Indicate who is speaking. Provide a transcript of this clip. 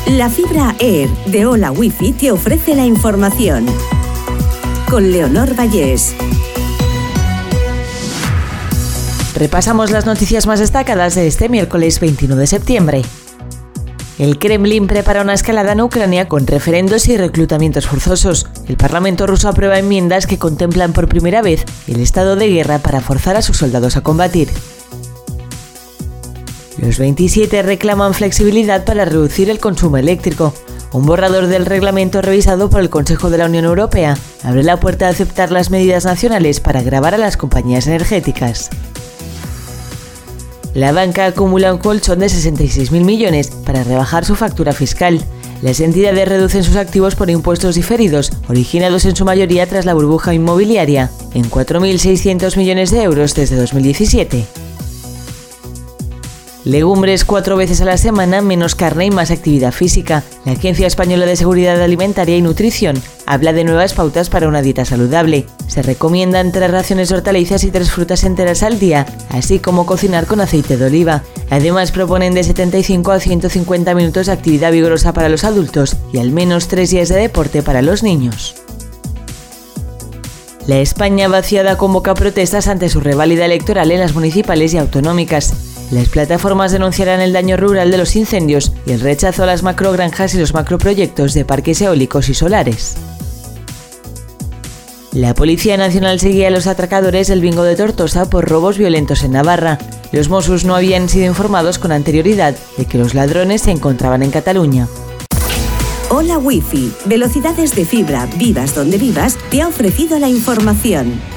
Speaker 1: La fibra Air de Hola Wifi te ofrece la información. Con Leonor Vallés.
Speaker 2: Repasamos las noticias más destacadas de este miércoles 21 de septiembre. El Kremlin prepara una escalada en Ucrania con referendos y reclutamientos forzosos. El Parlamento ruso aprueba enmiendas que contemplan por primera vez el estado de guerra para forzar a sus soldados a combatir. Los 27 reclaman flexibilidad para reducir el consumo eléctrico. Un borrador del reglamento revisado por el Consejo de la Unión Europea abre la puerta a aceptar las medidas nacionales para gravar a las compañías energéticas. La banca acumula un colchón de 66.000 millones para rebajar su factura fiscal. Las entidades reducen sus activos por impuestos diferidos, originados en su mayoría tras la burbuja inmobiliaria, en 4.600 millones de euros desde 2017. Legumbres 4 veces a la semana, menos carne y más actividad física. La Agencia Española de Seguridad Alimentaria y Nutrición habla de nuevas pautas para una dieta saludable. Se recomiendan 3 raciones de hortalizas y 3 frutas enteras al día, así como cocinar con aceite de oliva. Además, proponen de 75 a 150 minutos de actividad vigorosa para los adultos y al menos 3 días de deporte para los niños. La España vaciada convoca protestas ante su reválida electoral en las municipales y autonómicas. Las plataformas denunciarán el daño rural de los incendios y el rechazo a las macrogranjas y los macroproyectos de parques eólicos y solares. La Policía Nacional seguía a los atracadores del bingo de Tortosa por robos violentos en Navarra. Los Mossos no habían sido informados con anterioridad de que los ladrones se encontraban en Cataluña.
Speaker 1: Hola Wifi, velocidades de fibra, vivas donde vivas, te ha ofrecido la información.